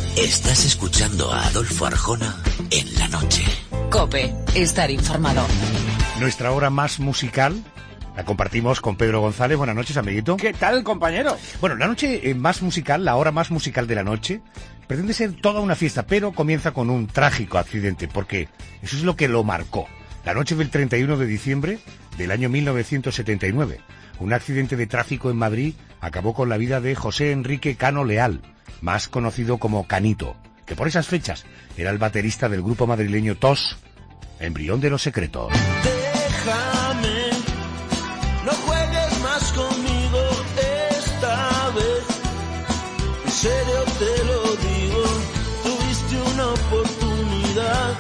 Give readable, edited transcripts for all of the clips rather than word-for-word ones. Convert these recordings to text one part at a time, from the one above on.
Estás escuchando a Adolfo Arjona en la noche. COPE, estar informado. Nuestra hora más musical la compartimos con Pedro González. Buenas noches, amiguito. ¿Qué tal, compañero? Bueno, la noche más musical, la hora más musical de la noche, pretende ser toda una fiesta, pero comienza con un trágico accidente, porque eso es lo que lo marcó. La noche del 31 de diciembre del año 1979, un accidente de tráfico en Madrid acabó con la vida de José Enrique Cano Leal, más conocido como Canito, que por esas fechas era el baterista del grupo madrileño TOS, embrión de Los Secretos. Déjame, no juegues más conmigo esta vez, en serio te lo digo, tuviste una oportunidad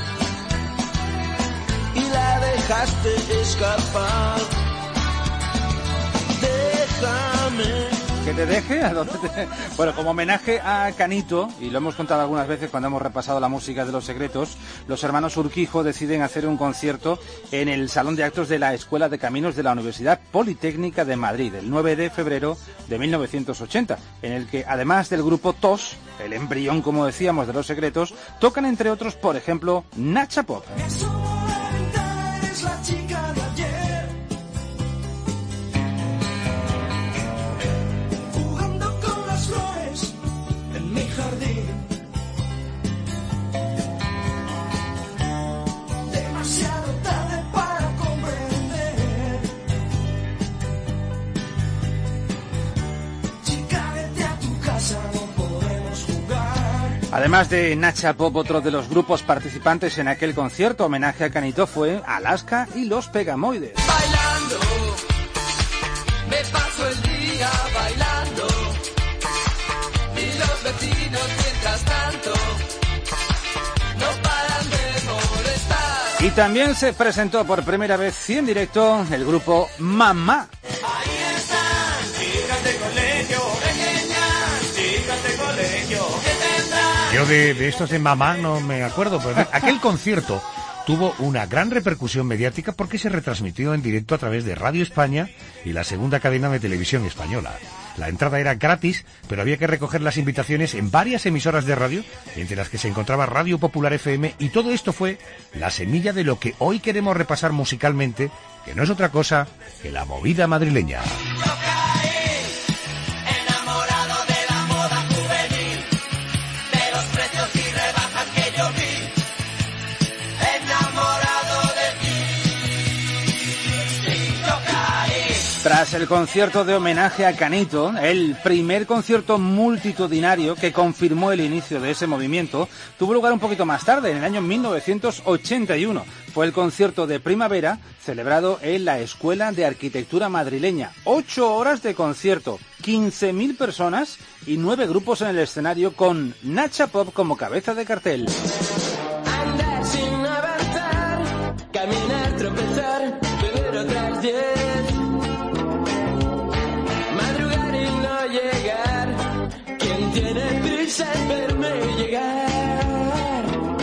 y la dejaste escapar. Déjame. ¿Que te deje? ¿A dónde te... Bueno, como homenaje a Canito, y lo hemos contado algunas veces cuando hemos repasado la música de Los Secretos, los hermanos Urquijo deciden hacer un concierto en el Salón de Actos de la Escuela de Caminos de la Universidad Politécnica de Madrid, el 9 de febrero de 1980, en el que, además del grupo TOS, el embrión, como decíamos, de Los Secretos, tocan, entre otros, por ejemplo, Nacha Pop. Además de Nacha Pop, otro de los grupos participantes en aquel concierto homenaje a Canito fue Alaska y los Pegamoides. Bailando, me paso el día bailando, y los vecinos mientras tanto no paran de molestar. Y también se presentó por primera vez y en directo el grupo Mamá. Ahí están, chicas de colegio, pequeñas, chicas de colegio, que tendrán. Yo de estos de Mamá no me acuerdo, pero aquel concierto tuvo una gran repercusión mediática porque se retransmitió en directo a través de Radio España y la segunda cadena de televisión española. La entrada era gratis, pero había que recoger las invitaciones en varias emisoras de radio, entre las que se encontraba Radio Popular FM, y todo esto fue la semilla de lo que hoy queremos repasar musicalmente, que no es otra cosa que la movida madrileña. Tras el concierto de homenaje a Canito, el primer concierto multitudinario que confirmó el inicio de ese movimiento tuvo lugar un poquito más tarde, en el año 1981. Fue el concierto de primavera celebrado en la Escuela de Arquitectura madrileña. 8 horas de concierto, 15.000 personas y 9 grupos en el escenario con Nacha Pop como cabeza de cartel. Andar sin avanzar, caminar, tropezar, beber otras 10. Madrugar y no llegar, ¿quién tiene prisa en verme llegar?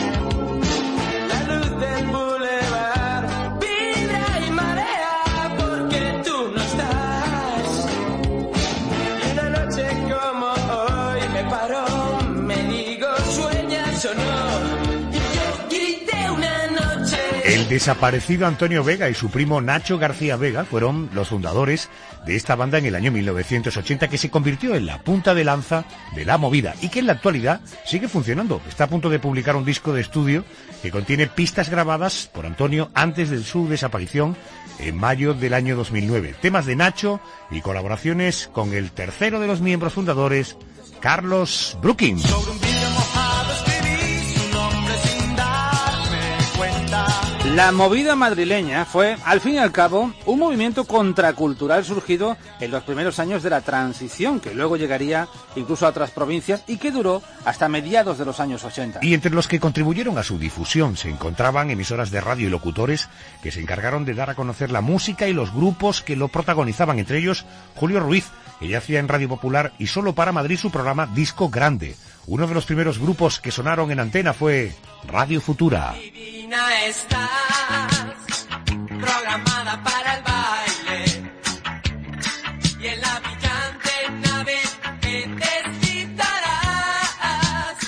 La luz del bulevar vibra y marea porque tú no estás. Y una noche como hoy me paro, me digo, ¿sueñas o no? Y yo grité una noche. El desaparecido Antonio Vega y su primo Nacho García Vega fueron los fundadores de esta banda en el año 1980, que se convirtió en la punta de lanza de la movida y que en la actualidad sigue funcionando. Está a punto de publicar un disco de estudio que contiene pistas grabadas por Antonio antes de su desaparición en mayo del año 2009. Temas de Nacho y colaboraciones con el tercero de los miembros fundadores, Carlos Brooking. Sobre un vidrio mojado escribí su nombre sin darme cuenta. La movida madrileña fue, al fin y al cabo, un movimiento contracultural surgido en los primeros años de la transición, que luego llegaría incluso a otras provincias y que duró hasta mediados de los años 80. Y entre los que contribuyeron a su difusión se encontraban emisoras de radio y locutores que se encargaron de dar a conocer la música y los grupos que lo protagonizaban, entre ellos Julio Ruiz, que ya hacía en Radio Popular y solo para Madrid su programa Disco Grande. Uno de los primeros grupos que sonaron en antena fue Radio Futura. Divina estás, programada para el baile, y en la brillante nave que te citarás.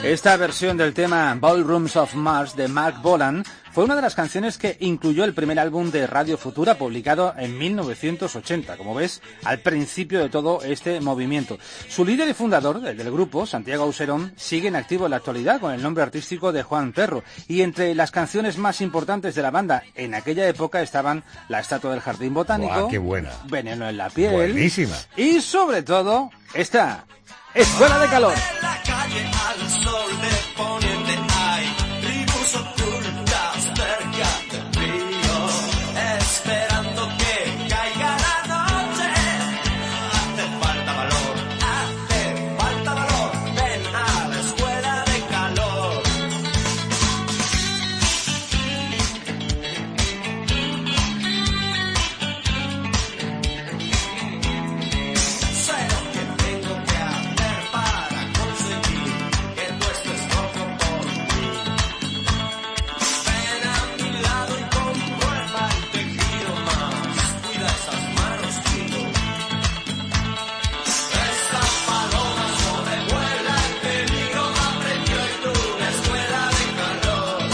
Esta versión del tema Ballrooms of Mars de Mark Bolan fue una de las canciones que incluyó el primer álbum de Radio Futura publicado en 1980, como ves, al principio de todo este movimiento. Su líder y fundador del grupo, Santiago Auserón, sigue en activo en la actualidad con el nombre artístico de Juan Perro, y entre las canciones más importantes de la banda en aquella época estaban La Estatua del Jardín Botánico, ¡Buah, qué buena! Veneno en la piel, buenísima, y sobre todo esta, Escuela de Calor. Al sol de poniente hay tribus ocultas cerca del río, esperando que caiga la noche. Hace falta valor, ven a la escuela de calor. Sé lo que tengo que hacer para conseguir que tú estés loco por mí. Ven a mi lado y comprueba el tejido más. Cuida esas manos, chico. Esa paloma sobrevuela el peligro, aprendió y tú la escuela de calor.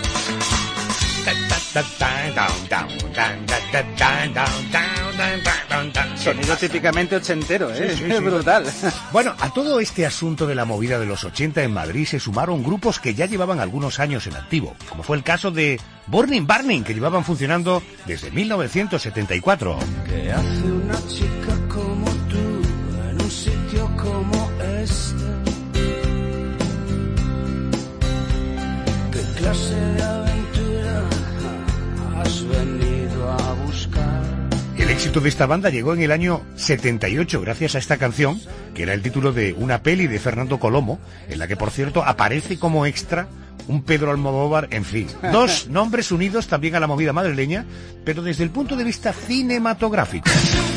Sonido típicamente ochentero, ¿eh? Sí, sí, sí. Brutal. Bueno, a todo este asunto de la movida de los 80 en Madrid se sumaron grupos que ya llevaban algunos años en activo, como fue el caso de Burning Burning, que llevaban funcionando desde 1974. ¿Qué hace una chica como tú en un sitio como este? ¿Qué clase de aventura has venido a buscar? El éxito de esta banda llegó en el año 78 gracias a esta canción, que era el título de una peli de Fernando Colomo, en la que, por cierto, aparece como extra un Pedro Almodóvar, en fin. Dos nombres unidos también a la movida madrileña, pero desde el punto de vista cinematográfico.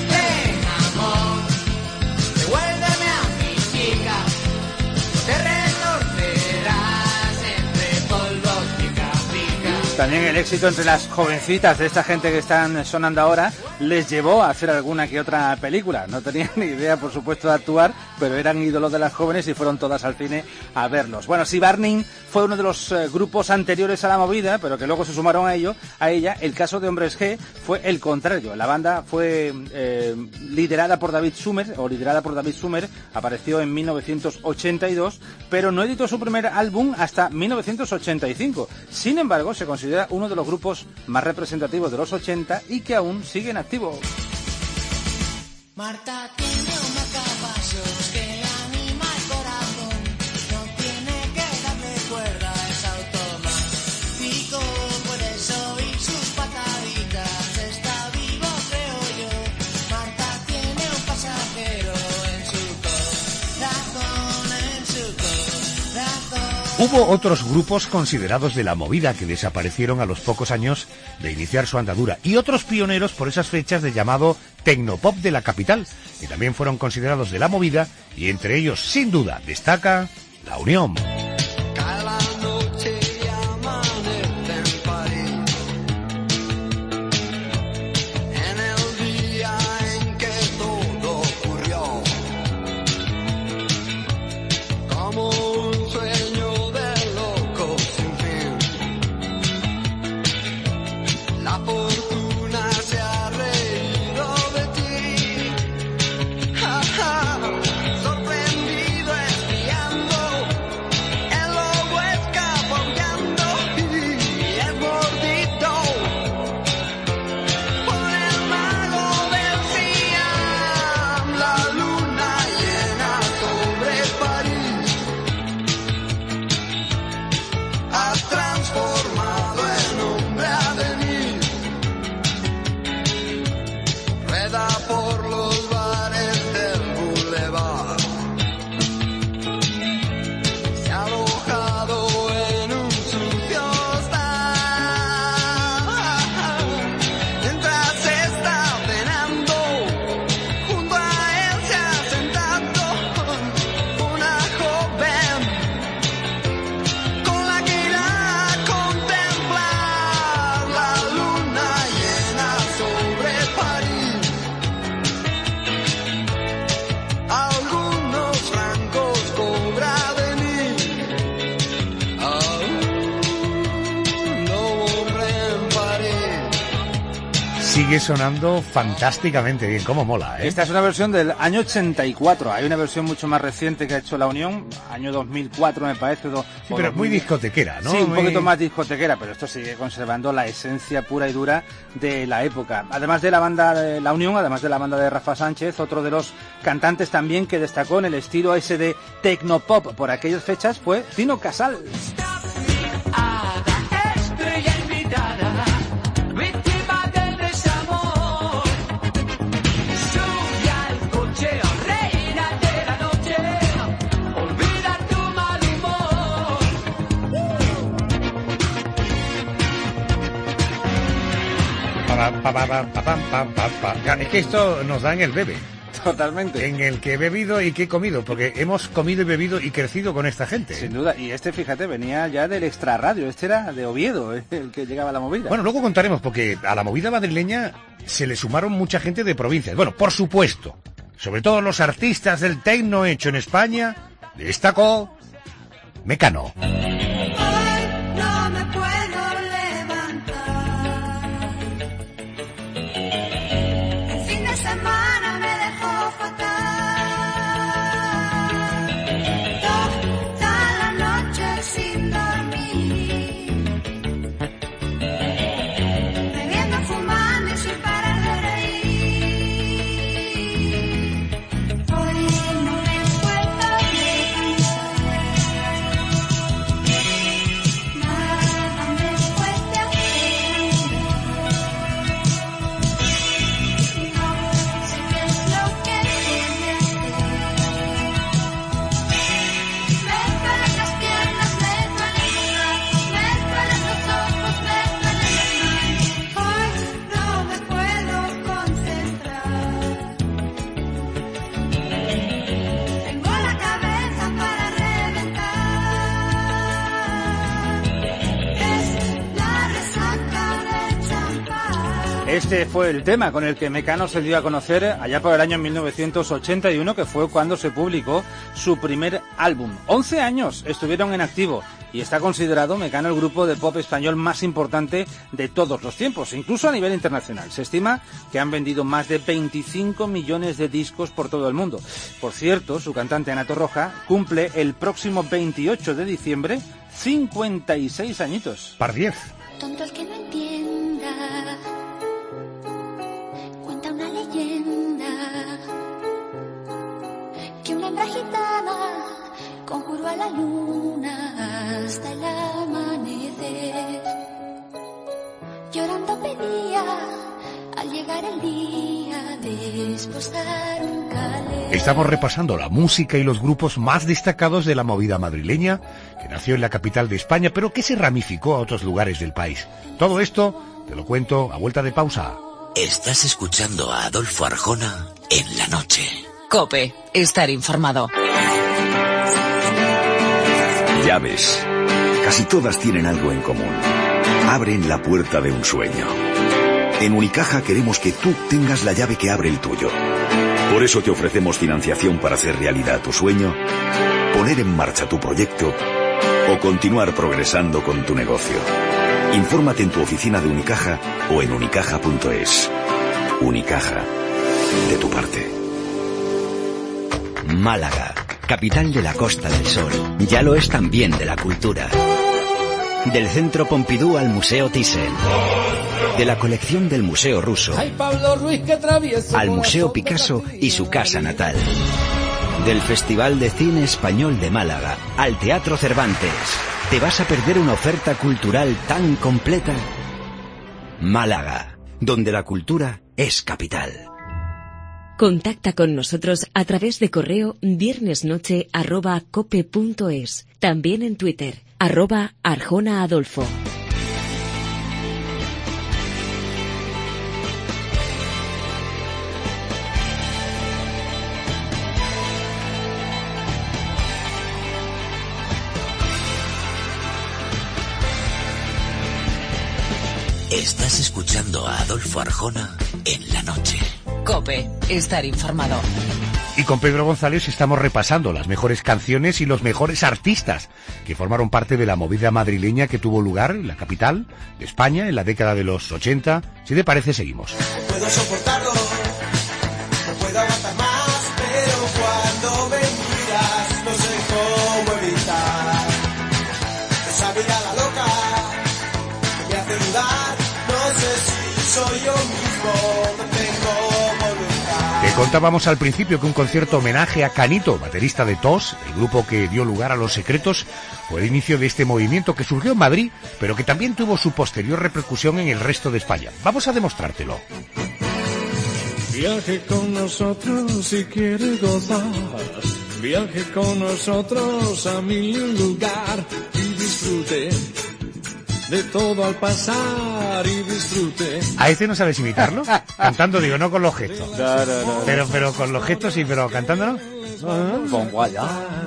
Devuélveme a mi chica, te retorcerás entre polvos pica pica. También el éxito entre las jovencitas de esta gente que están sonando ahora les llevó a hacer alguna que otra película. No tenían ni idea, por supuesto, de actuar, pero eran ídolos de las jóvenes y fueron todas al cine a verlos. Bueno, si Burning fue uno de los grupos anteriores a la movida, pero que luego se sumaron a ella, el caso de Hombres G fue el contrario. La banda fue liderada por David Sumer, apareció en 1982, pero no editó su primer álbum hasta 1985. Sin embargo, se considera uno de los grupos más representativos de los 80 y que aún siguen activos. Marta tiene un marcapasos que anima el corazón. No tiene que darle cuerda, es automático. Puedes oír sus pataditas, está vivo creo yo. Marta tiene un pasajero en su corazón. Hubo otros grupos considerados de la movida que desaparecieron a los pocos años de iniciar su andadura, y otros pioneros por esas fechas de llamado tecnopop de la capital, que también fueron considerados de la movida, y entre ellos, sin duda, destaca La Unión. Cada noche amanece en París, en el día en que todo ocurrió, como un sueño de loco sin fin. La fortuna se ha reído de ti, sorprendido espiando sigue sonando fantásticamente bien, cómo mola, ¿eh? Esta es una versión del año 84. Hay una versión mucho más reciente que ha hecho La Unión, año 2004 me parece. Sí, pero muy discotequera, ¿no? Sí, un poquito más discotequera, pero esto sigue conservando la esencia pura y dura de la época. Además de la banda de La Unión, además de la banda de Rafa Sánchez, otro de los cantantes también que destacó en el estilo ese de tecnopop por aquellas fechas fue Tino Casal. Es que esto nos da en el bebé. Totalmente. En el que he bebido y que he comido, porque hemos comido y bebido y crecido con esta gente. Sin duda, y este, fíjate, venía ya del extrarradio, este era de Oviedo, el que llegaba a la movida. Bueno, luego contaremos, porque a la movida madrileña se le sumaron mucha gente de provincias. Bueno, por supuesto, sobre todo los artistas del techno hecho en España, destacó Mecano. Este fue el tema con el que Mecano se dio a conocer allá por el año 1981, que fue cuando se publicó su primer álbum. 11 años estuvieron en activo y está considerado Mecano el grupo de pop español más importante de todos los tiempos, incluso a nivel internacional. Se estima que han vendido más de 25 millones de discos por todo el mundo. Por cierto, su cantante Ana Torroja cumple el próximo 28 de diciembre 56 añitos. Par 10. Tonto el que no entienda, cuenta una leyenda, que una hembra gitana conjuró a la luna hasta el amanecer. Llorando pedía al llegar el día de esposar un calé. Estamos repasando la música y los grupos más destacados de la movida madrileña, que nació en la capital de España, pero que se ramificó a otros lugares del país. Todo esto te lo cuento a vuelta de pausa. Estás escuchando a Adolfo Arjona en la noche. COPE, estar informado. Llaves. Casi todas tienen algo en común. Abren la puerta de un sueño. En Unicaja queremos que tú tengas la llave que abre el tuyo. Por eso te ofrecemos financiación para hacer realidad tu sueño, poner en marcha tu proyecto o continuar progresando con tu negocio. Infórmate en tu oficina de Unicaja o en unicaja.es. Unicaja. De tu parte. Málaga, capital de la Costa del Sol. Ya lo es también de la cultura. Del Centro Pompidou al Museo Thyssen. De la colección del Museo Ruso al Museo Picasso y su casa natal. Del Festival de Cine Español de Málaga al Teatro Cervantes. ¿Te vas a perder una oferta cultural tan completa? Málaga, donde la cultura es capital. Contacta con nosotros a través de correo viernesnoche@cope.es. También en Twitter, @ArjonaAdolfo. Estás escuchando a Adolfo Arjona en la noche. COPE, estar informado. Y con Pedro González estamos repasando las mejores canciones y los mejores artistas que formaron parte de la movida madrileña que tuvo lugar en la capital de España en la década de los 80. Si te parece, seguimos. Puedo soportarlo, no puedo aguantar más, pero cuando me miras no sé cómo evitar esa mirada loca que me hace dudar, no sé si soy yo mismo, no tengo voluntad. Te contábamos al principio que un concierto homenaje a Canito, baterista de TOS, el grupo que dio lugar a Los Secretos, fue el inicio de este movimiento que surgió en Madrid, pero que también tuvo su posterior repercusión en el resto de España. Vamos a demostrártelo. Viaje con nosotros si quiere gozar, viaje con nosotros a mi lugar y disfrute de todo al pasar y disfrute. ¿A este no sabes imitarlo? Cantando, digo, no con los gestos. No. Pero con los gestos sí, pero cantándolo. Con guayas.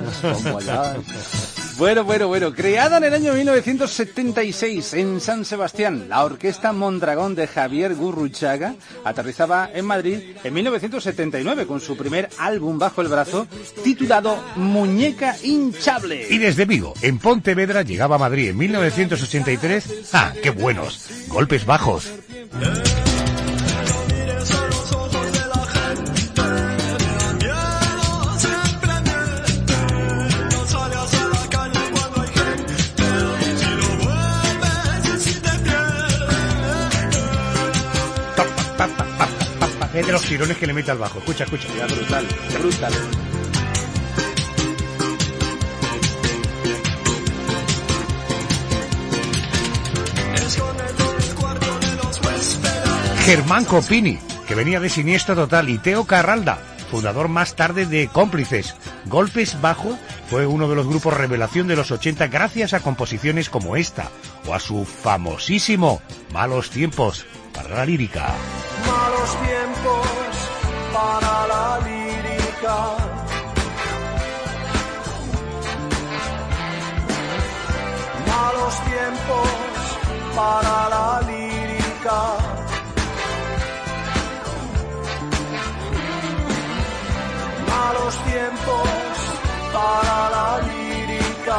Bueno. Creada en el año 1976 en San Sebastián, la Orquesta Mondragón de Javier Gurruchaga aterrizaba en Madrid en 1979 con su primer álbum bajo el brazo titulado Muñeca Hinchable. Y desde Vigo, en Pontevedra, llegaba a Madrid en 1983. ¡Ah, qué buenos! Golpes Bajos. Es de los tirones que le mete al bajo. Escucha. Ya, brutal. Germán Copini, que venía de Siniestro Total, y Teo Carralda, fundador más tarde de Cómplices. Golpes Bajo fue uno de los grupos revelación de los 80 gracias a composiciones como esta, o a su famosísimo Malos Tiempos para la lírica. Malos tiempos para la lírica. Malos tiempos para la lírica. Malos tiempos para la lírica.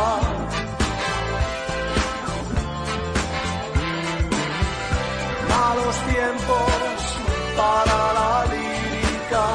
Malos tiempos para la lírica.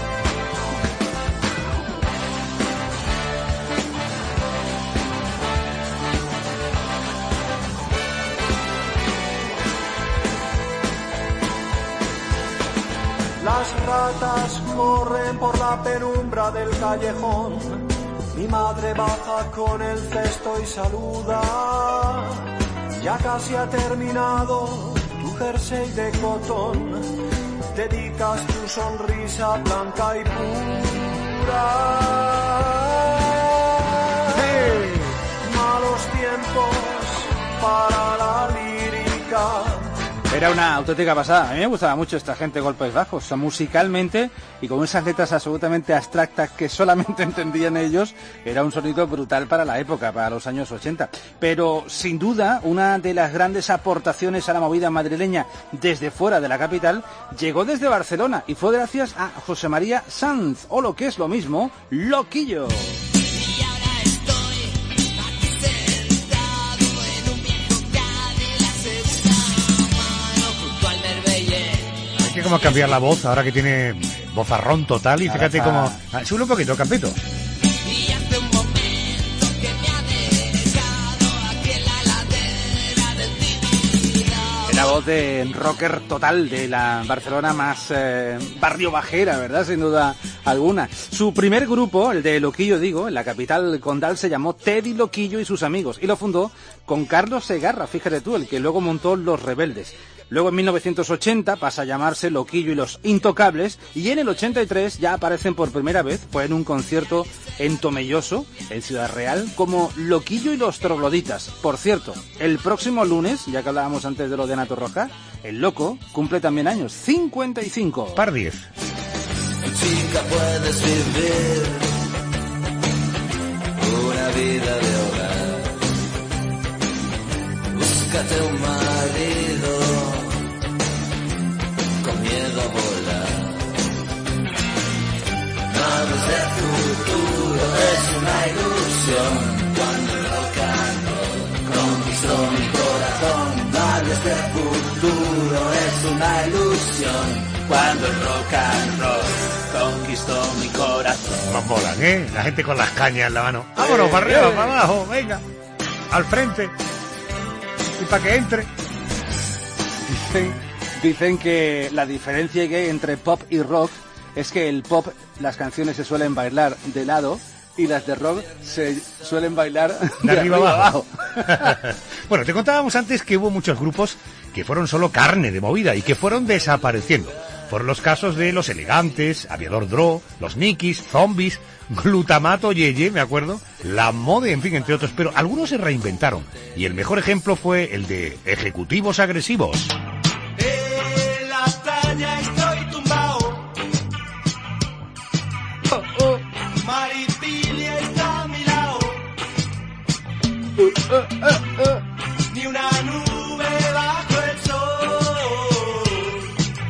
Las ratas corren por la penumbra del callejón. Mi madre baja con el cesto y saluda. Ya casi ha terminado tu jersey de cotón, dedicas tu sonrisa blanca y pura. ¡Hey! Malos tiempos para la lírica. Era una auténtica pasada. A mí me gustaba mucho esta gente Golpes Bajos, o sea, musicalmente y con esas letras absolutamente abstractas que solamente entendían ellos. Era un sonido brutal para la época, para los años 80. Pero sin duda, una de las grandes aportaciones a la movida madrileña desde fuera de la capital llegó desde Barcelona y fue gracias a José María Sanz, o lo que es lo mismo, Loquillo. Cómo cambiar la voz ahora que tiene vozarrón total, y fíjate cómo... Sube un poquito, Campito. La voz de rocker total de la Barcelona más barrio bajera, ¿verdad? Sin duda alguna. Su primer grupo, el de Loquillo, digo, en la capital condal, se llamó Teddy Loquillo y sus amigos, y lo fundó con Carlos Segarra, fíjate tú, el que luego montó Los Rebeldes. Luego en 1980 pasa a llamarse Loquillo y los Intocables, y en el 83 ya aparecen por primera vez, pues en un concierto en Tomelloso, en Ciudad Real, como Loquillo y los Trogloditas. Por cierto, el próximo lunes, ya que hablábamos antes de lo de Nato Roja, el Loco cumple también años, 55. Par 10. Chica, puedes vivir una vida de hogar. Búscate un marido con miedo a volar. Nada del futuro es una ilusión. Cuando el rock and roll conquistó mi corazón. No hables del futuro, es una ilusión. Cuando el rock and roll conquistó mi corazón. Más molan, la gente con las cañas en la mano. Vámonos, para arriba, para abajo, venga, al frente. Y para que entre. Dicen que la diferencia que hay entre pop y rock es que el pop, las canciones se suelen bailar de lado y las de rock se suelen bailar de arriba abajo. Bueno, te contábamos antes que hubo muchos grupos que fueron solo carne de movida y que fueron desapareciendo. Por los casos de Los Elegantes, Aviador Dro, Los Nikis, Zombies, Glutamato Yeye, me acuerdo, La Mode, en fin, entre otros, pero algunos se reinventaron. Y el mejor ejemplo fue el de Ejecutivos Agresivos. En la playa estoy tumbao. Maripili está a mi lado. Ni una nube bajo el sol.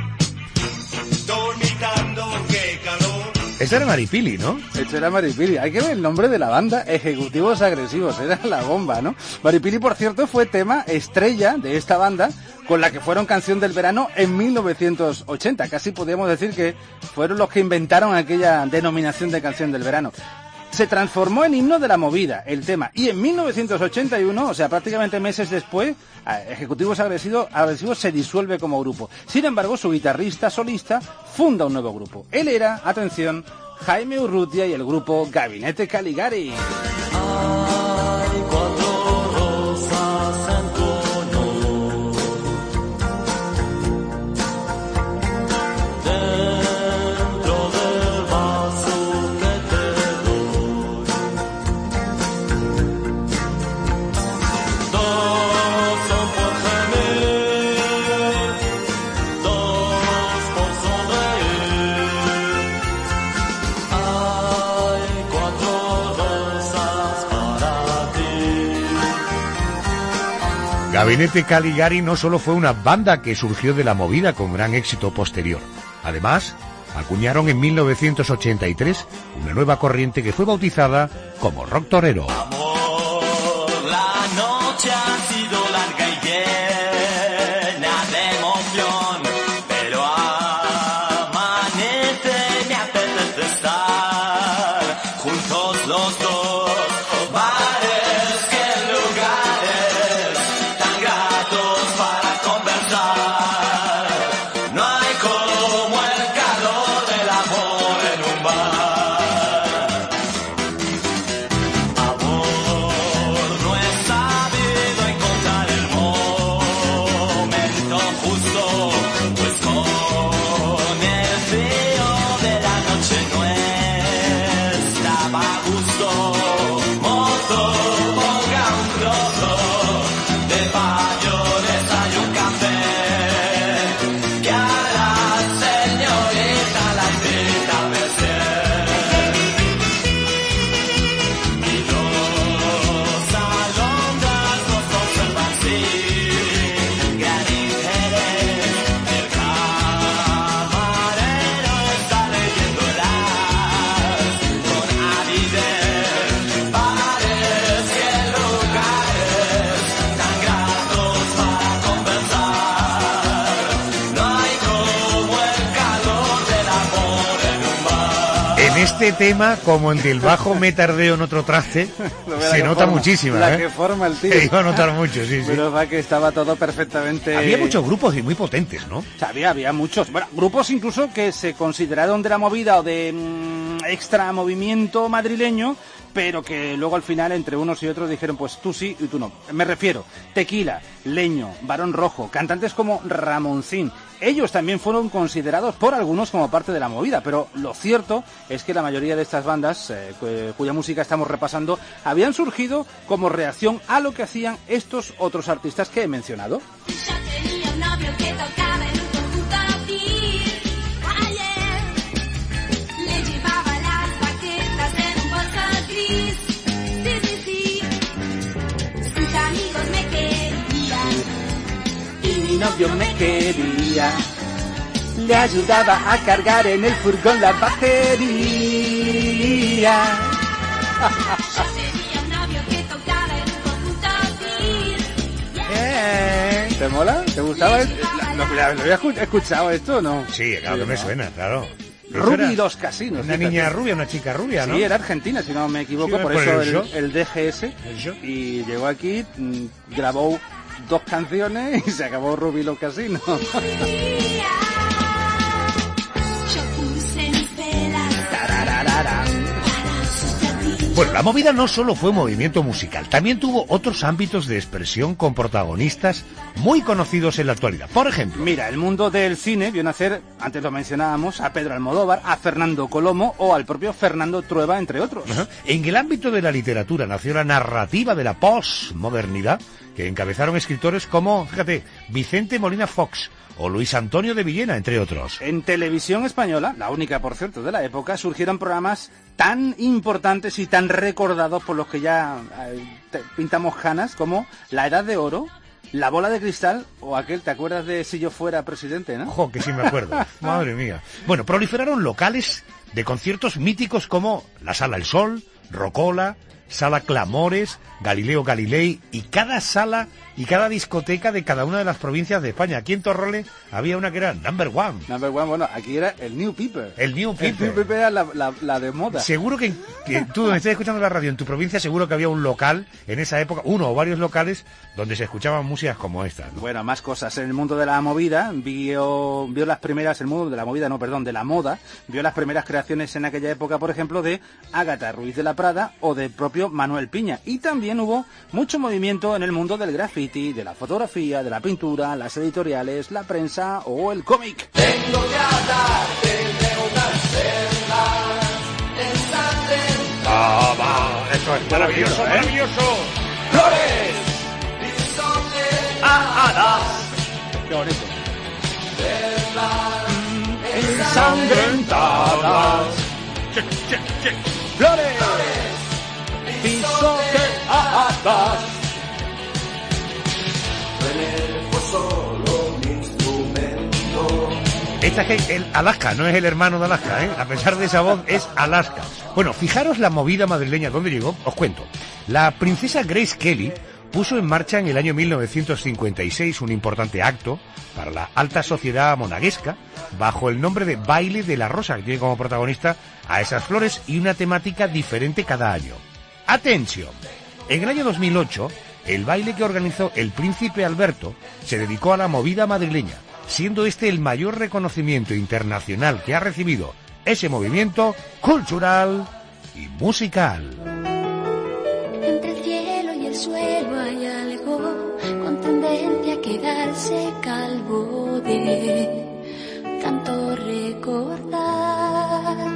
Dormitando, qué calor. Esa era Maripili, ¿no? Esto era Maripili. Hay que ver el nombre de la banda, Ejecutivos Agresivos. Era la bomba, ¿no? Maripili, por cierto, fue tema estrella de esta banda, con la que fueron canción del verano en 1980. Casi podríamos decir que fueron los que inventaron aquella denominación de canción del verano. Se transformó en himno de la movida, el tema. Y en 1981, o sea, prácticamente meses después, Ejecutivos Agresivos se disuelve como grupo. Sin embargo, su guitarrista solista funda un nuevo grupo. Él era, atención, Jaime Urrutia y el grupo Gabinete Caligari. Hay cuatro rosas en tu honor. Dentro del vaso que te doy. Dos son por gemir, dos por sonreír. Hay cuatro rosas para ti. Gabinete Caligari no solo fue una banda que surgió de la movida con gran éxito posterior. Además, acuñaron en 1983 una nueva corriente que fue bautizada como rock torero. Amor, la noche ha sido larga y llena de emoción, pero amanece, me apetece estar juntos los dos. Bares que lugares tan gratos para conversar. No hay como el calor del amor en un bar. Amor, no he sabido encontrar el momento justo, pues con el frío de la noche no estaba a gusto. Moto, ponga un trozo de mayonesa y un café, que a la señorita la invita a beber. Y los alondras nos conservan sin gran interés. El camarero está leyéndolas con avidez. Bares y lugares tan gratos para conversar. No hay como el calor del amor en un bar. En este tema, como en el bajo me tardeo en otro traste, se nota muchísimo, La que forma el tío. Se iba a notar mucho, sí, sí. Pero va que estaba todo perfectamente... Había muchos grupos y muy potentes, ¿no? O sea, había muchos. Bueno, grupos incluso que se consideraron de la movida o de extra movimiento madrileño, pero que luego al final entre unos y otros dijeron, pues tú sí y tú no. Me refiero, Tequila, Leño, Barón Rojo, cantantes como Ramoncín. Ellos también fueron considerados por algunos como parte de la movida, pero lo cierto es que la mayoría de estas bandas, cuya música estamos repasando, habían surgido como reacción a lo que hacían estos otros artistas que he mencionado. Yo tenía un novio que tocaba en un conjunto afín. Ayer le llevaba las baquetas en un bolso gris. Sí. Sus amigos me querían Y mi novio me quería. Le ayudaba a cargar en el furgón la batería. Sevilla. Yo tenía un novio que tocaba en un conjunto beat. ¿Te mola? ¿Te gustaba? ¿Lo habías escuchado esto o no? Sí, claro que me suena, claro. Ruby y los casinos. Una niña rubia, una chica rubia, ¿no? Sí, era argentina, si no me equivoco, Sí, por por eso el el DGS. Y llegó aquí, grabó 2 canciones y se acabó Ruby y los casinos. Yo puse mis velas. Bueno, la movida no solo fue movimiento musical, también tuvo otros ámbitos de expresión con protagonistas muy conocidos en la actualidad. Por ejemplo... Mira, el mundo del cine vio nacer, antes lo mencionábamos, a Pedro Almodóvar, a Fernando Colomo o al propio Fernando Trueba, entre otros. En el ámbito de la literatura nació la narrativa de la posmodernidad, que encabezaron escritores como, fíjate, Vicente Molina Fox o Luis Antonio de Villena, entre otros. En televisión española, la única por cierto de la época, surgieron programas tan importantes y tan recordados por los que ya pintamos canas, como La Edad de Oro, La Bola de Cristal o aquel, ¿te acuerdas de Si yo fuera presidente, no? Ojo, que sí me acuerdo. Madre mía. Bueno, proliferaron locales de conciertos míticos como la Sala El Sol, Rocola, Sala Clamores, Galileo Galilei y cada sala y cada discoteca de cada una de las provincias de España. Aquí en Torrole había una que era Number One. Number One, bueno, aquí era el New Piper. El New Piper. El New Piper era la de moda. Seguro que tú, donde estés escuchando la radio en tu provincia, seguro que había un local en esa época, uno o varios locales, donde se escuchaban músicas como esta, ¿no? Bueno, más cosas. En el mundo de la movida, vio las primeras, el mundo de la movida, no, perdón, de la moda, vio las primeras creaciones en aquella época, por ejemplo, de Ágata Ruiz de la Prada o del propio Manuel Piña. Y también hubo mucho movimiento en el mundo del graffiti, de la fotografía, de la pintura, las editoriales, la prensa o el cómic. Tengo que hablarte de unas celdas Esto es maravilloso, maravilloso. flores y son de hadas. Qué bonito. Ensangrentadas. Flores y son de hadas. Esta es el Alaska, no es el hermano de Alaska, ¿eh? A pesar de esa voz, es Alaska. Bueno, fijaros la movida madrileña donde llegó, os cuento. La princesa Grace Kelly puso en marcha en el año 1956 un importante acto para la alta sociedad monaguesca bajo el nombre de Baile de la Rosa, que tiene como protagonista a esas flores y una temática diferente cada año. ¡Atención! En el año 2008, el baile que organizó el príncipe Alberto se dedicó a la movida madrileña, siendo este el mayor reconocimiento internacional que ha recibido ese movimiento cultural y musical. Entre el cielo y el suelo hay algo con tendencia a quedarse calvo de tanto recordar.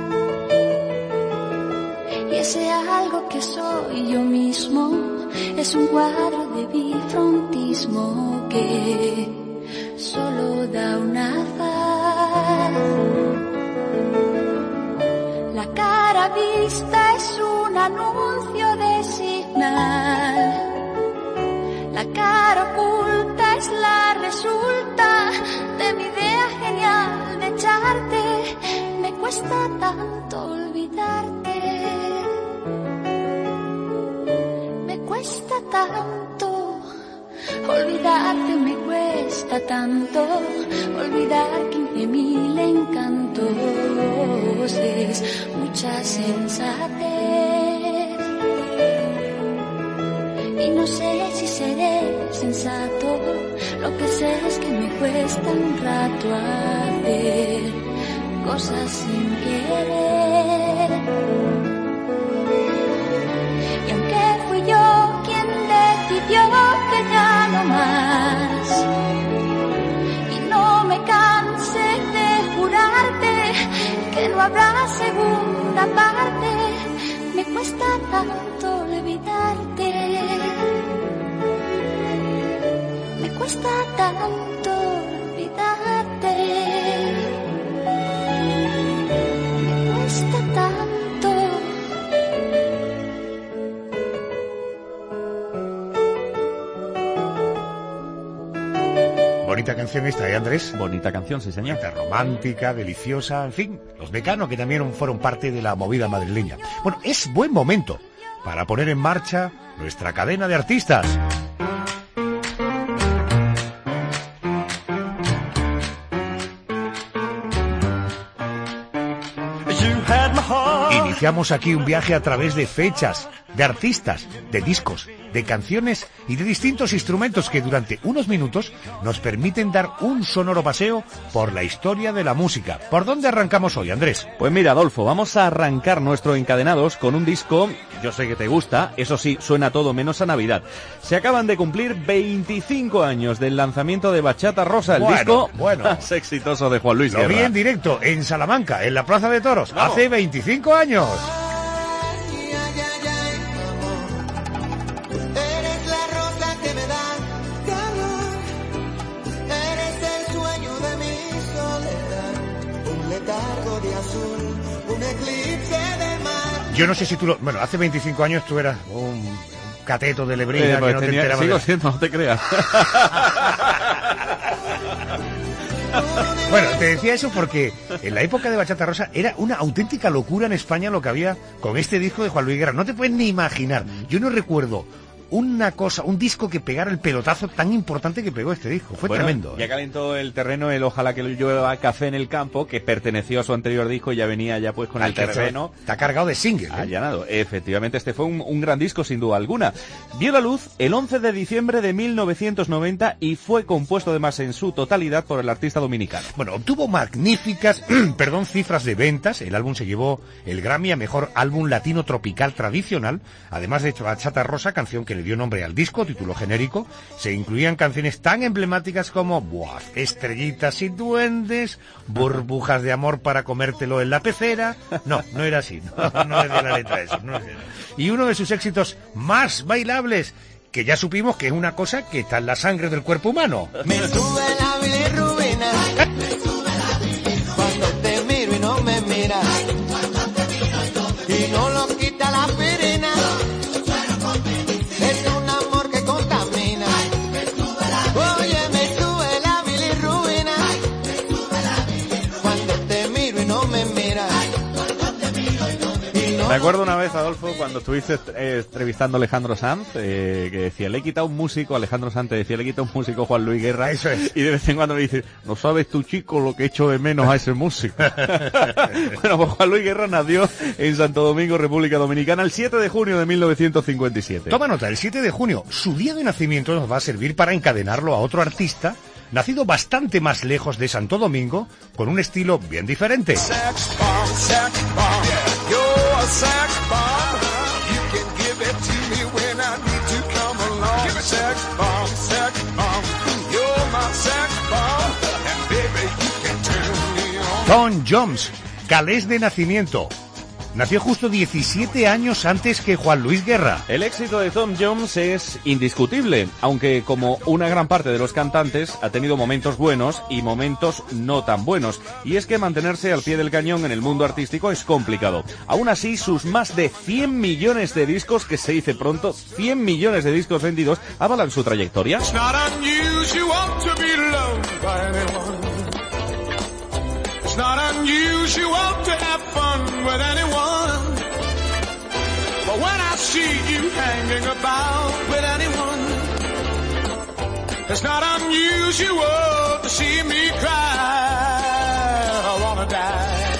Y ese algo que soy yo mismo es un cuadro de bifrontismo que solo da una faz. La cara vista es un anuncio de señal. La cara oculta es la resulta de mi idea genial de echarte. Me cuesta tanto olvidarte. Me cuesta tanto olvidarte, me cuesta tanto olvidar 15.000 encantos. Es mucha sensatez y no sé si seré sensato. Lo que sé es que me cuesta un rato hacer cosas sin querer. Y aunque fui yo quien decidió que ya no más, y no me canse de jurarte que no habrá segunda parte, me cuesta tanto olvidarte. Me cuesta tanto olvidarte. Me cuesta tanto. Bonita canción esta, Andrés? Bonita canción, sí señor. Romántica, deliciosa, en fin, los Mecano, que también fueron parte de la movida madrileña. Bueno, es buen momento para poner en marcha nuestra cadena de artistas. Iniciamos aquí un viaje a través de fechas, de artistas, de discos, de canciones y de distintos instrumentos que durante unos minutos nos permiten dar un sonoro paseo por la historia de la música. ¿Por dónde arrancamos hoy, Andrés? Pues mira, Adolfo, vamos a arrancar nuestro Encadenados con un disco, yo sé que te gusta, eso sí, suena todo menos a Navidad. Se acaban de cumplir 25 años del lanzamiento de Bachata Rosa, el disco más exitoso de Juan Luis Guerra. Lo vi en directo en Salamanca, en la Plaza de Toros, hace 25 años. Yo no sé si tú lo... Bueno, hace 25 años tú eras un cateto de Lebrija que no te enterabas. Sigo siendo, no te creas. Bueno, te decía eso porque en la época de Bachata Rosa era una auténtica locura en España lo que había con este disco de Juan Luis Guerra. No te puedes ni imaginar. Yo no recuerdo un disco que pegara el pelotazo tan importante que pegó este disco. Fue tremendo. Ya calentó el terreno el Ojalá que llueva café en el campo, que perteneció a su anterior disco y ya venía ya pues con el terreno. Está cargado de single. Allanado. Efectivamente, este fue un gran disco sin duda alguna. Vio la luz el 11 de diciembre de 1990 y fue compuesto además en su totalidad por el artista dominicano. Bueno, obtuvo magníficas, cifras de ventas. El álbum se llevó el Grammy a Mejor Álbum Latino Tropical Tradicional. Además de Bachata Rosa, canción que le dio nombre al disco, título genérico, se incluían canciones tan emblemáticas como Estrellitas y Duendes, Burbujas de Amor para comértelo en la pecera. No era así, no es de la letra eso. Y uno de sus éxitos más bailables, que ya supimos que es una cosa que está en la sangre del cuerpo humano. Me sube la bilirrubina, cuando te miro y no me miras, y no lo quita la aspirina. Es un amor que contamina. Oye, me sube la bilirrubina, cuando te miro y no me miras. Me acuerdo una vez, Adolfo, cuando estuviste entrevistando a Alejandro Sanz, que decía, le he quitado un músico, Alejandro Sanz te decía, le he quitado un músico a Juan Luis Guerra. Eso es. Y de vez en cuando me dice, no sabes tú, chico, lo que echo de menos a ese músico. Bueno, pues Juan Luis Guerra nació en Santo Domingo, República Dominicana, el 7 de junio de 1957. Toma nota, el 7 de junio, su día de nacimiento nos va a servir para encadenarlo a otro artista nacido bastante más lejos de Santo Domingo, con un estilo bien diferente. Tom Jones, galés de nacimiento. Nació justo 17 años antes que Juan Luis Guerra. El éxito de Tom Jones es indiscutible, aunque como una gran parte de los cantantes ha tenido momentos buenos y momentos no tan buenos. Y es que mantenerse al pie del cañón en el mundo artístico es complicado. Aún así, sus más de 100 millones de discos, que se dice pronto, 100 millones de discos vendidos, avalan su trayectoria. It's not unusual to have fun with anyone, but when I see you hanging about with anyone, it's not unusual to see me cry. I wanna die.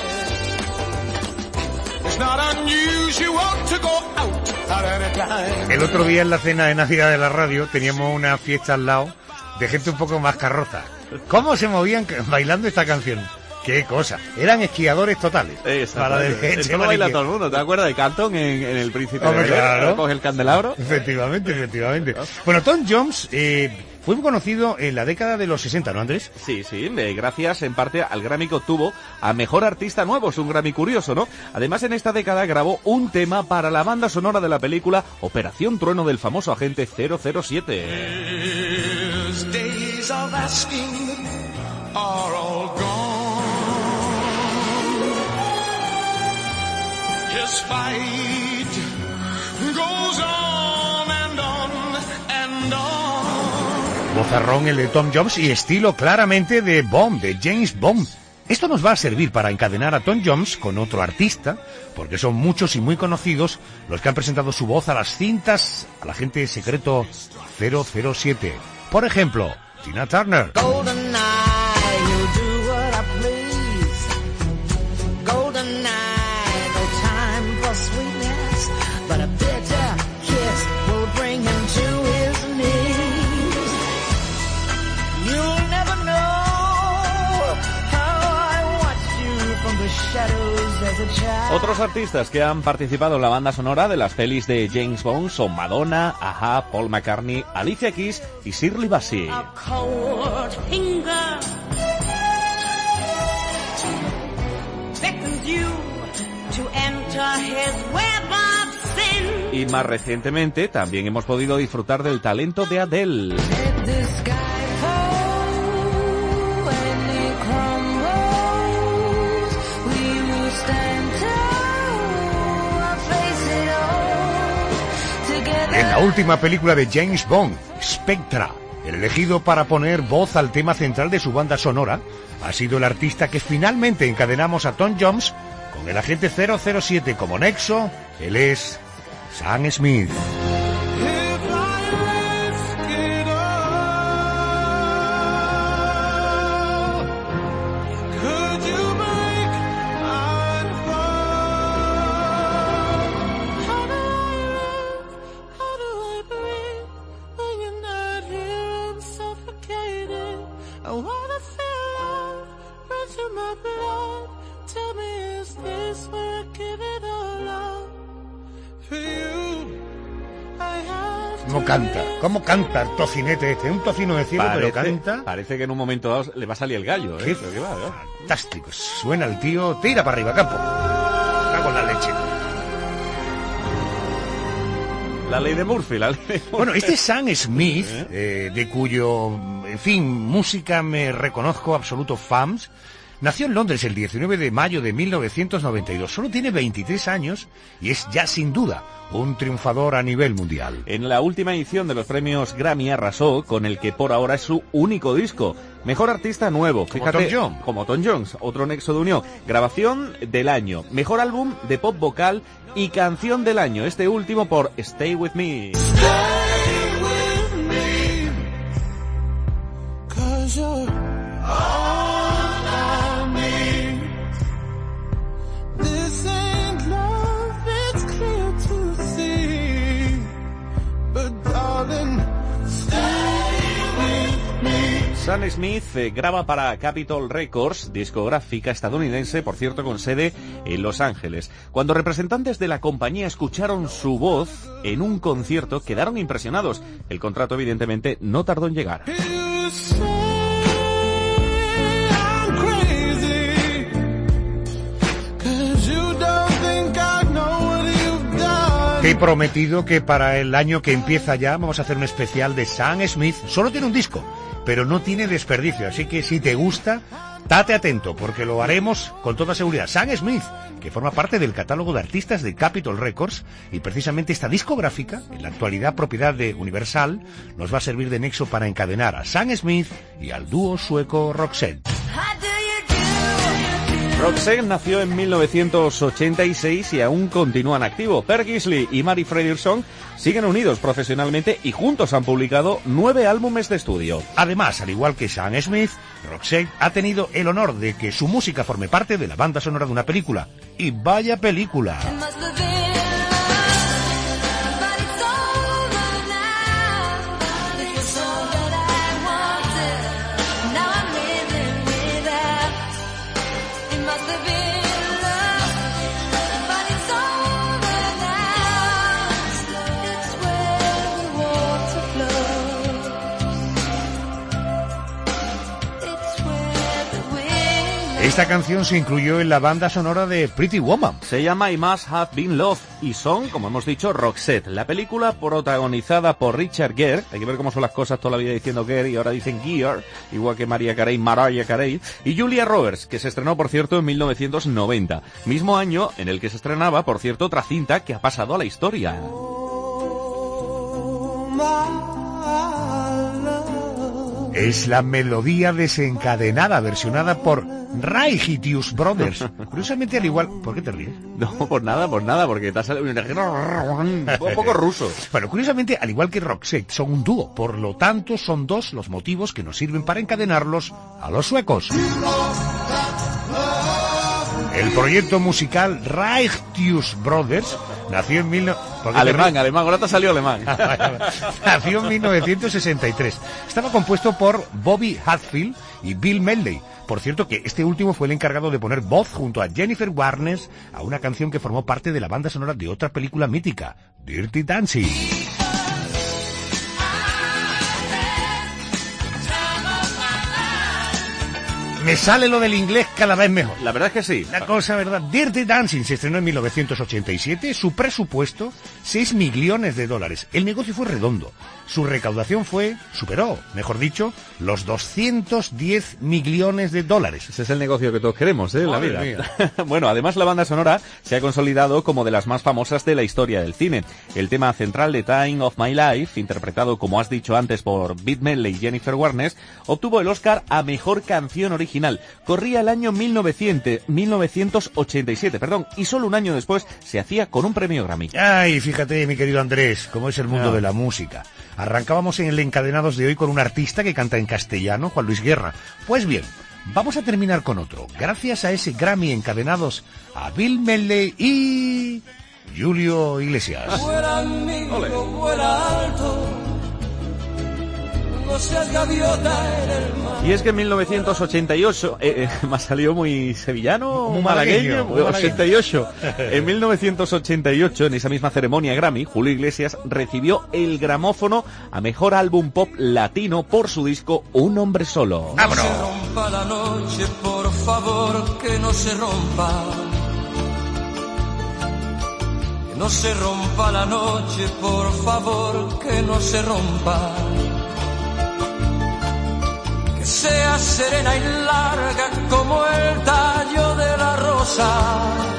It's not unusual to go out at any time. El otro día en la cena de Navidad de la radio teníamos una fiesta al lado de gente un poco más carroza. ¿Cómo se movían bailando esta canción? ¡Qué cosa! Eran esquiadores totales. Para eso lo baila todo el mundo. ¿Te acuerdas de Carlton en El Príncipe de Belén? Claro. Coge el candelabro. Efectivamente. Bueno, Tom Jones fue conocido en la década de los 60, ¿no, Andrés? Sí, gracias en parte al Grammy que obtuvo a Mejor Artista Nuevo. Es un Grammy curioso, ¿no? Además, en esta década grabó un tema para la banda sonora de la película Operación Trueno del famoso agente 007. Days of asking are all gone. This fight goes on and on and on. Vozarrón el de Tom Jones y estilo claramente de Bond, de James Bond. Esto nos va a servir para encadenar a Tom Jones con otro artista, porque son muchos y muy conocidos los que han presentado su voz a las cintas al agente secreto 007. Por ejemplo, Tina Turner. Otros artistas que han participado en la banda sonora de las pelis de James Bond son Madonna, Aha, Paul McCartney, Alicia Keys y Shirley Bassey. Y más recientemente también hemos podido disfrutar del talento de Adele. En la última película de James Bond, Spectra, el elegido para poner voz al tema central de su banda sonora, ha sido el artista que finalmente encadenamos a Tom Jones con el agente 007 como nexo. Él es Sam Smith. ¿Cómo canta el tocinete este? Un tocino de cielo, pero canta. Parece que en un momento dado le va a salir el gallo, ¿eh? Qué fantástico. Suena el tío, tira para arriba, campo. Cago en la leche. La ley de Murphy, la ley de Murphy. Bueno, este Sam Smith, de cuyo, en fin, música me reconozco absoluto fans, nació en Londres el 19 de mayo de 1992. Solo tiene 23 años y es ya sin duda un triunfador a nivel mundial. En la última edición de los premios Grammy arrasó con el que por ahora es su único disco. Mejor artista nuevo, fíjate, como Tom Jones, otro nexo de unión. Grabación del año, mejor álbum de pop vocal y canción del año, este último por Stay With Me. Stay with me, 'cause you're all I need. This ain't love, it's clear to see, but darling, stay with me. Sam Smith graba para Capitol Records, discográfica estadounidense, por cierto, con sede en Los Ángeles. Cuando representantes de la compañía escucharon su voz en un concierto, quedaron impresionados. El contrato, evidentemente, no tardó en llegar. Te he prometido que para el año que empieza ya vamos a hacer un especial de Sam Smith. Solo tiene un disco, pero no tiene desperdicio, así que si te gusta, date atento, porque lo haremos con toda seguridad. Sam Smith, que forma parte del catálogo de artistas de Capitol Records, y precisamente esta discográfica, en la actualidad propiedad de Universal, nos va a servir de nexo para encadenar a Sam Smith y al dúo sueco Roxette. Roxette nació en 1986 y aún continúa en activo. Per Gessle y Mary Fredriksson siguen unidos profesionalmente y juntos han publicado 9 álbumes de estudio. Además, al igual que Sam Smith, Roxette ha tenido el honor de que su música forme parte de la banda sonora de una película. Y vaya película. Esta canción se incluyó en la banda sonora de Pretty Woman. Se llama I Must Have Been Love y son, como hemos dicho, Roxette. La película protagonizada por Richard Gere, hay que ver cómo son las cosas toda la vida diciendo Gere y ahora dicen Gere, igual que Mariah Carey, y Julia Roberts, que se estrenó, por cierto, en 1990. Mismo año en el que se estrenaba, por cierto, otra cinta que ha pasado a la historia. Oh, my love. Es la melodía desencadenada, versionada por Righteous Brothers. Curiosamente, al igual... ¿Por qué te ríes? No, por nada, porque te ha salido un poco ruso. Bueno, curiosamente, al igual que Roxette, son un dúo. Por lo tanto, son dos los motivos que nos sirven para encadenarlos a los suecos. El proyecto musical Righteous Brothers nació en Alemán, ahora te ha salido alemán. Nació en 1963. Estaba compuesto por Bobby Hatfield y Bill Medley. Por cierto, que este último fue el encargado de poner voz junto a Jennifer Warnes a una canción que formó parte de la banda sonora de otra película mítica, Dirty Dancing. Me sale lo del inglés cada vez mejor. La verdad es que sí. La cosa, ¿verdad? Dirty Dancing se estrenó en 1987. Su presupuesto, $6 millones. El negocio fue redondo. Su recaudación superó, mejor dicho, los $210 millones. Ese es el negocio que todos queremos, en la vida. Bueno, además la banda sonora se ha consolidado como de las más famosas de la historia del cine. El tema central de Time of My Life, interpretado, como has dicho antes, por Bill Medley y Jennifer Warnes, obtuvo el Oscar a Mejor Canción Original. Corría el año 1987, y solo un año después se hacía con un premio Grammy. Ay, fíjate, mi querido Andrés, cómo es el mundo de la música. Arrancábamos en el Encadenados de hoy con un artista que canta en castellano, Juan Luis Guerra. Pues bien, vamos a terminar con otro. Gracias a ese Grammy encadenados a Bill Medley y Julio Iglesias. Vuela, amigo, vuela alto. No seas gaviota en el mar. Y es que en 1988, me ha salido muy sevillano, muy malagueño, 88. En 1988, en esa misma ceremonia Grammy, Julio Iglesias recibió el gramófono a Mejor Álbum Pop Latino por su disco Un Hombre Solo. ¡Vámonos! No se rompa la noche, por favor, que no se rompa. Que no se rompa la noche, por favor, que no se rompa. Que sea serena y larga como el tallo de la rosa.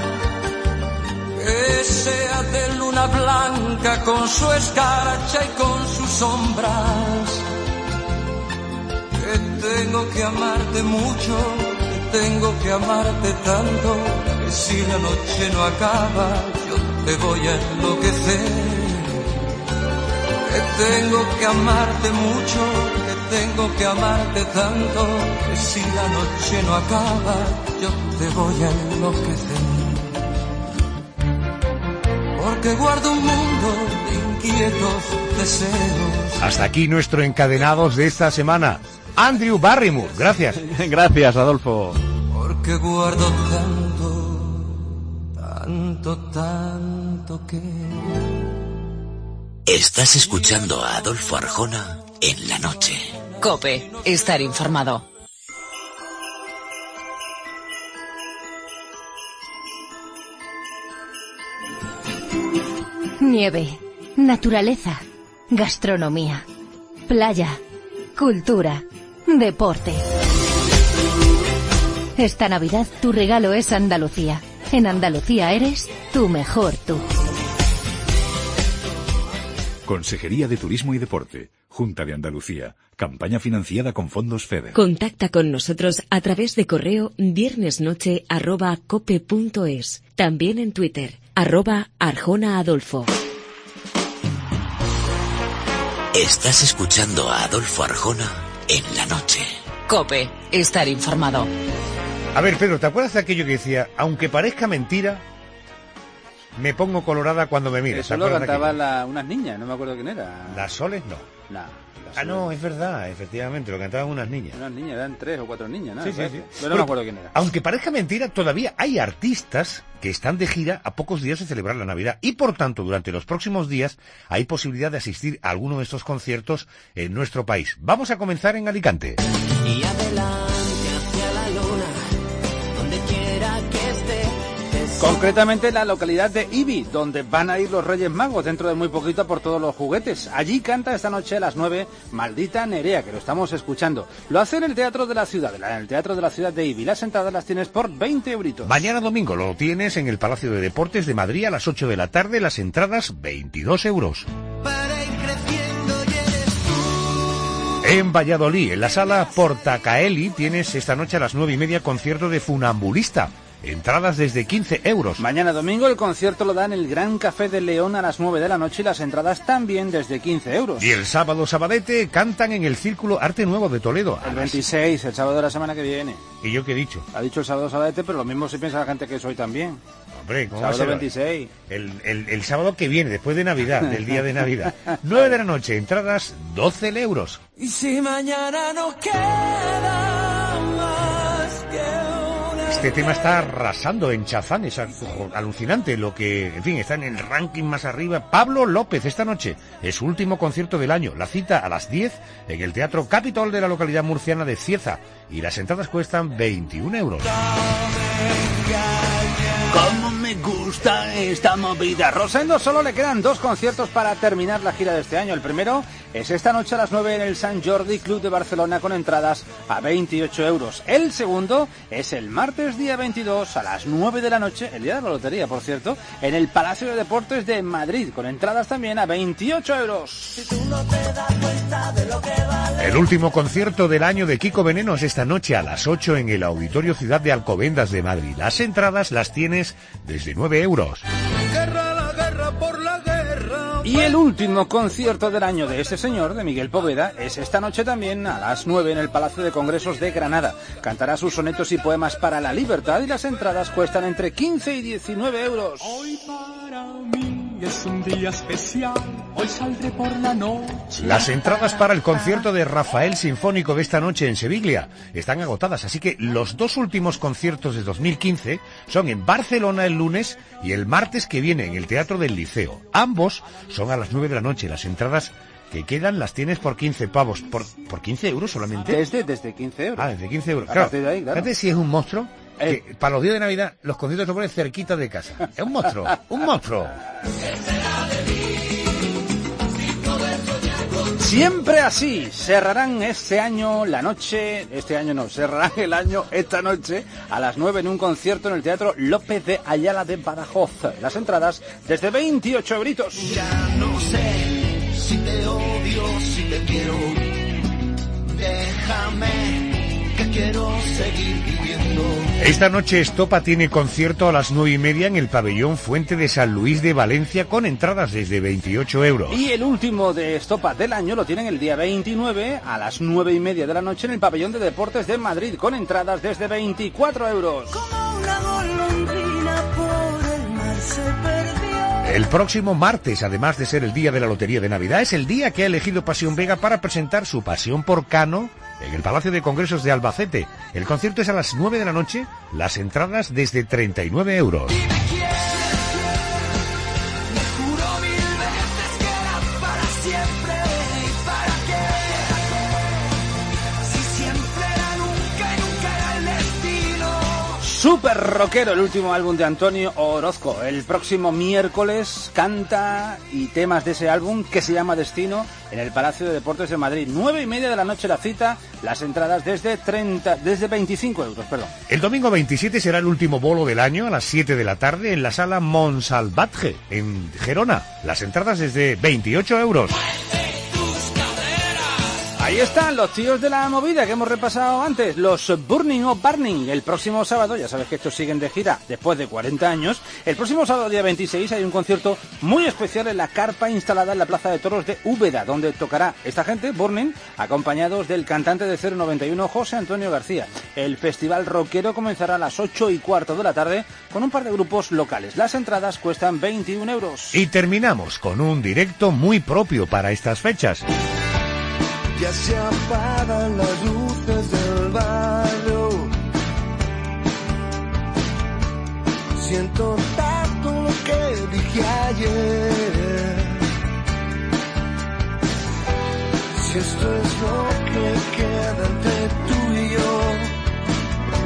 Que sea de luna blanca con su escarcha y con sus sombras. Que tengo que amarte mucho, que tengo que amarte tanto, que si la noche no acaba yo te voy a enloquecer. Que tengo que amarte mucho, que tengo que amarte tanto, que si la noche no acaba, yo te voy a enloquecer. Porque guardo un mundo de inquietos deseos. Hasta aquí nuestro Encadenados de esta semana. Andrew Barrymore, gracias. Gracias, Adolfo. Porque guardo tanto que... Estás escuchando a Adolfo Arjona en la noche. COPE, estar informado. Nieve, naturaleza, gastronomía, playa, cultura, deporte. Esta Navidad tu regalo es Andalucía. En Andalucía eres tu mejor tú. Consejería de Turismo y Deporte, Junta de Andalucía, campaña financiada con fondos FEDER. Contacta con nosotros a través de correo viernesnoche@cope.es. También en Twitter, @ArjonaAdolfo. Estás escuchando a Adolfo Arjona en la noche. COPE, estar informado. A ver, Pedro, ¿te acuerdas de aquello que decía, aunque parezca mentira, me pongo colorada cuando me miras? Eso lo cantaban unas niñas, no me acuerdo quién era. ¿Las Soles? No. No, es verdad, efectivamente, lo cantaban unas niñas. Unas niñas, eran 3 o 4 niñas, ¿no? Sí. Pero no me acuerdo quién era. Aunque parezca mentira, todavía hay artistas que están de gira a pocos días de celebrar la Navidad y, por tanto, durante los próximos días hay posibilidad de asistir a alguno de estos conciertos en nuestro país. Vamos a comenzar en Alicante. Y adelante hacia la luna, donde quiera que esté. Concretamente en la localidad de Ibi, donde van a ir los Reyes Magos dentro de muy poquito por todos los juguetes. Allí canta esta noche a las 9 Maldita Nerea, que lo estamos escuchando. Lo hace en el Teatro de la Ciudad, en el Teatro de la Ciudad de Ibi. Las entradas las tienes por 20 euritos. Mañana domingo lo tienes en el Palacio de Deportes de Madrid a las 8 de la tarde. Las entradas 22 euros. En Valladolid, en la sala Portacaeli, tienes esta noche a las 9:30 concierto de Funambulista. Entradas desde 15 euros. Mañana domingo el concierto lo da en el Gran Café de León a las 9 de la noche y las entradas también desde 15 euros. Y el sábado sabadete cantan en el Círculo Arte Nuevo de Toledo. El 26, el sábado de la semana que viene. ¿Y yo qué he dicho? Ha dicho el sábado sabadete, pero lo mismo se piensa la gente que es hoy también. Hombre, ¿cómo sábado va a ser? 26. El sábado que viene, después de Navidad, del día de Navidad. 9 de la noche, entradas 12 euros. Y si mañana no queda más que una... Este tema está arrasando en Chazán, es alucinante lo que, en fin, está en el ranking más arriba. Pablo López esta noche es su último concierto del año. La cita a las 10 en el Teatro Capitol de la localidad murciana de Cieza y las entradas cuestan 21 euros. ¡Cómo me gusta esta movida! Rosendo solo le quedan 2 conciertos para terminar la gira de este año. El primero es esta noche a las 9 en el Sant Jordi Club de Barcelona con entradas a 28 euros. El segundo es el martes día 22 a las 9 de la noche, el día de la lotería, por cierto, en el Palacio de Deportes de Madrid con entradas también a 28 euros. Si tú no te das cuenta de lo que vale... El último concierto del año de Kiko Veneno es esta noche a las 8 en el Auditorio Ciudad de Alcobendas de Madrid. Las entradas las tienes desde 9 euros. Guerra, la guerra por la guerra. Y el último concierto del año de este señor, de Miguel Poveda, es esta noche también a las 9 en el Palacio de Congresos de Granada. Cantará sus sonetos y poemas para la libertad y las entradas cuestan entre 15 y 19 euros. Hoy para mí es un día especial, hoy saldré por la noche. Las entradas para el concierto de Rafael Sinfónico de esta noche en Sevilla están agotadas, así que los 2 últimos conciertos de 2015 son en Barcelona el lunes y el martes que viene en el Teatro del Liceo. Ambos son a las 9 de la noche. Las entradas que quedan las tienes por 15 pavos. ¿Por 15 euros solamente? Desde 15 euros. Ah, desde 15 euros. A Claro, partir de ahí, claro. fíjate si es un monstruo. Que para los días de Navidad los conciertos se ponen cerquita de casa. Es un monstruo, un monstruo. Siempre así, cerrarán cerrarán el año esta noche a las 9 en un concierto en el Teatro López de Ayala de Badajoz. Las entradas desde 28 euritos. Ya no sé si te odio, si te quiero. Déjame, que quiero seguir viviendo. Esta noche Estopa tiene concierto a las 9:30 en el pabellón Fuente de San Luis de Valencia con entradas desde 28 euros. Y el último de Estopa del año lo tienen el día 29 a las 9:30 de la noche en el pabellón de Deportes de Madrid con entradas desde 24 euros. Como una golondrina por el mar se perdió. El próximo martes, además de ser el día de la Lotería de Navidad, es el día que ha elegido Pasión Vega para presentar su Pasión por Cano en el Palacio de Congresos de Albacete. El concierto es a las 9 de la noche, las entradas desde 39 euros. Súper rockero el último álbum de Antonio Orozco. El próximo miércoles canta y temas de ese álbum que se llama Destino en el Palacio de Deportes de Madrid. 9:30 de la noche la cita, las entradas desde 25 euros, perdón. El domingo 27 será el último bolo del año a las 7 de la tarde en la sala Montsalvatge en Gerona. Las entradas desde 28 euros. Ahí están los tíos de la movida que hemos repasado antes, los Burning o Burning. El próximo sábado, ya sabes que estos siguen de gira después de 40 años, el próximo sábado día 26 hay un concierto muy especial en la carpa instalada en la Plaza de Toros de Úbeda, donde tocará esta gente, Burning, acompañados del cantante de 091, José Antonio García. El festival rockero comenzará a las 8:15 de la tarde con un par de grupos locales. Las entradas cuestan 21 euros. Y terminamos con un directo muy propio para estas fechas. Ya se apagan las luces del barrio. Siento tanto lo que dije ayer. Si esto es lo que queda entre tú y yo,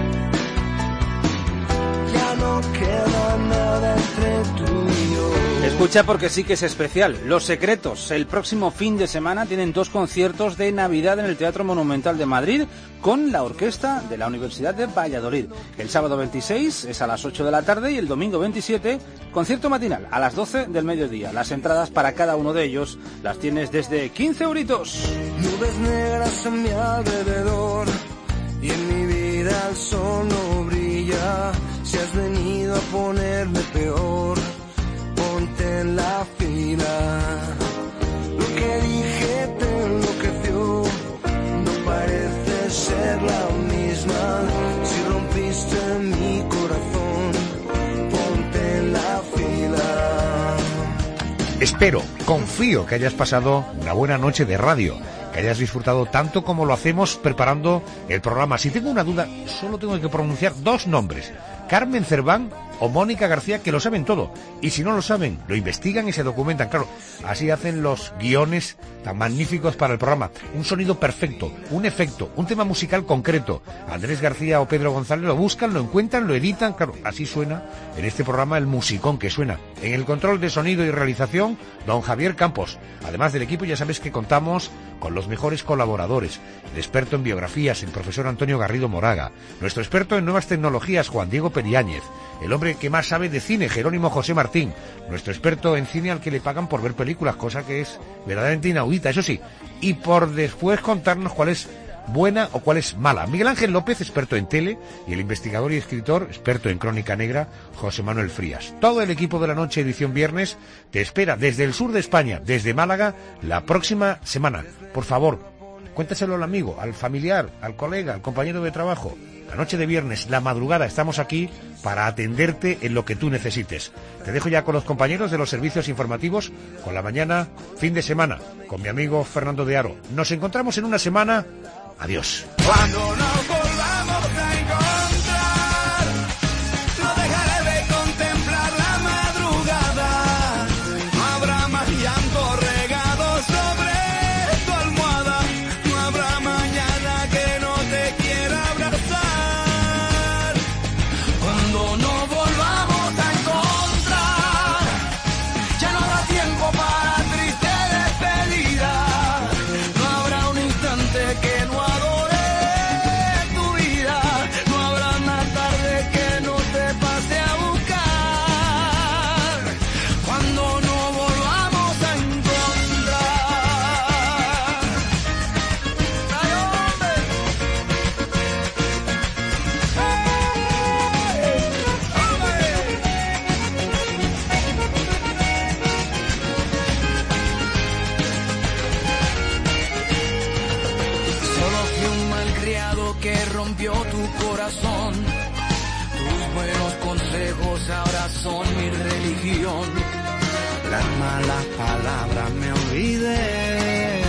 ya no queda nada entre tú y yo. Escucha porque sí que es especial. Los Secretos, el próximo fin de semana tienen 2 conciertos de Navidad en el Teatro Monumental de Madrid con la orquesta de la Universidad de Valladolid. El sábado 26 es a las 8 de la tarde y el domingo 27 concierto matinal a las 12 del mediodía. Las entradas para cada uno de ellos las tienes desde 15 euritos. Nubes negras a mi alrededor y en mi vida el sol no brilla. Si has venido a ponerme peor, ponte en la fila. Lo que dije te enloqueció, no parece ser la misma. Si rompiste mi corazón, ponte en la fila. Espero, confío que hayas pasado una buena noche de radio, que hayas disfrutado tanto como lo hacemos preparando el programa. Si tengo una duda, solo tengo que pronunciar 2 nombres: Carmen Cerván o Mónica García, que lo saben todo. Y si no lo saben, lo investigan y se documentan. Claro, así hacen los guiones tan magníficos para el programa. Un sonido perfecto, un efecto, un tema musical concreto. Andrés García o Pedro González lo buscan, lo encuentran, lo editan. Claro, así suena en este programa el musicón que suena. En el control de sonido y realización, don Javier Campos. Además del equipo, ya sabes que contamos con los mejores colaboradores. El experto en biografías, el profesor Antonio Garrido Moraga. Nuestro experto en nuevas tecnologías, Juan Diego Periáñez. El hombre que más sabe de cine, Jerónimo José Martín. Nuestro experto en cine al que le pagan por ver películas, cosa que es verdaderamente inaudita, eso sí. Y por después contarnos cuál es buena o cuál es mala. Miguel Ángel López, experto en tele, y el investigador y escritor, experto en crónica negra, José Manuel Frías. Todo el equipo de La Noche, edición viernes, te espera desde el sur de España, desde Málaga, la próxima semana. Por favor, cuéntaselo al amigo, al familiar, al colega, al compañero de trabajo. La noche de viernes, la madrugada, estamos aquí para atenderte en lo que tú necesites. Te dejo ya con los compañeros de los servicios informativos, con La Mañana, fin de semana, con mi amigo Fernando de Aro. Nos encontramos en una semana. Adiós. Cuando nos volvamos a encontrar, no dejaré de contemplar la madrugada. No habrá más llanto regado sobre tu almohada. No habrá mañana que no te quiera abrazar. Cuando nos volvamos a encontrar, ya no habrá tiempo para triste despedida. No habrá un instante que no adore tu vida. No habrá una tarde que no te pase a buscar. Cuando nos volvamos a encontrar. ¡Ay, hombre! Solo fui un malcriado que rompió tu corazón. Tus buenos consejos ahora son mi religión. Las malas palabras me olvidé.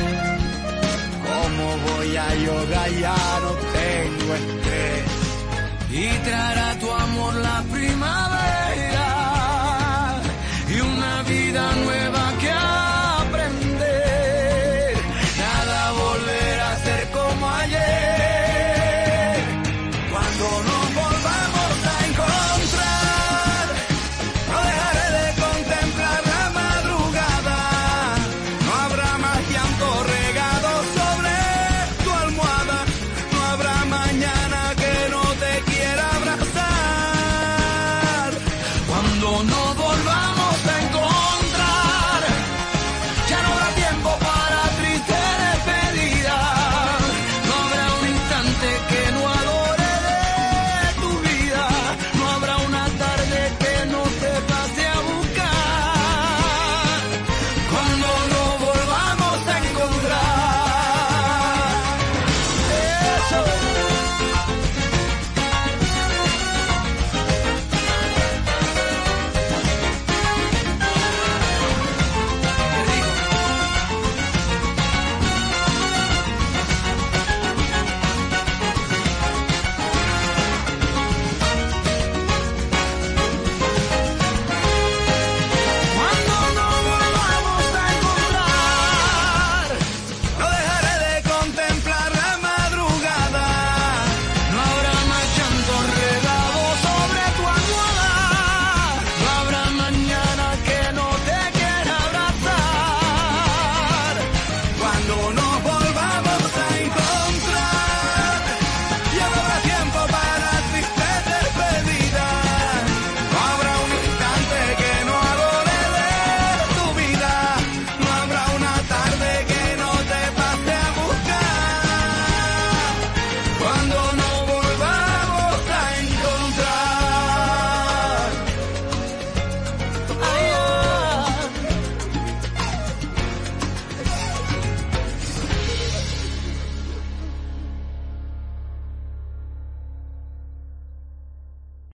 ¿Cómo voy a yoga? Ya no tengo estrés. Y traeré